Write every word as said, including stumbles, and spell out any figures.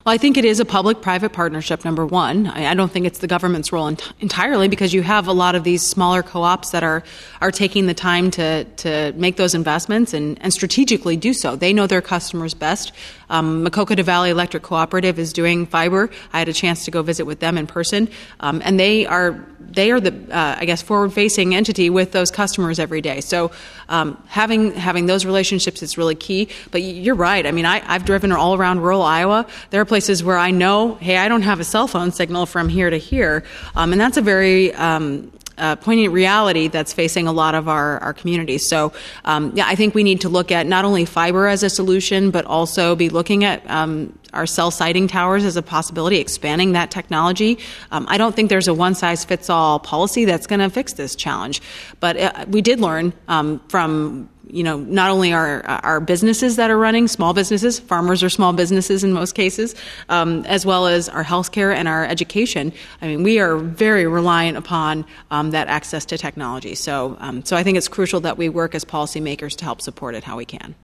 Well, I think it is a public-private partnership, number one. I, I don't think it's the government's role ent- entirely because you have a lot of these smaller co-ops that are are taking the time to to make those investments and, and strategically do so. They know their customers best. Um, Maquoketa Valley Electric Cooperative is doing fiber. I had a chance to go visit with them in person, um, and they are they are the uh, I guess forward-facing entity with those customers every day. So um, having having those relationships is really key. But you're right. I mean, I, I've driven all around rural Iowa. There are places where I know, hey, I don't have a cell phone signal from here to here, um, and that's a very um, uh, poignant reality that's facing a lot of our, our communities. So, um, yeah, I think we need to look at not only fiber as a solution, but also be looking at um, our cell siting towers as a possibility, expanding that technology. Um, I don't think there's a one-size-fits-all policy that's going to fix this challenge, but uh, we did learn um, from you know, not only our our businesses that are running, small businesses, farmers are small businesses in most cases, um, as well as our healthcare and our education. I mean, we are very reliant upon um, that access to technology. So, um, so I think it's crucial that we work as policymakers to help support it how we can.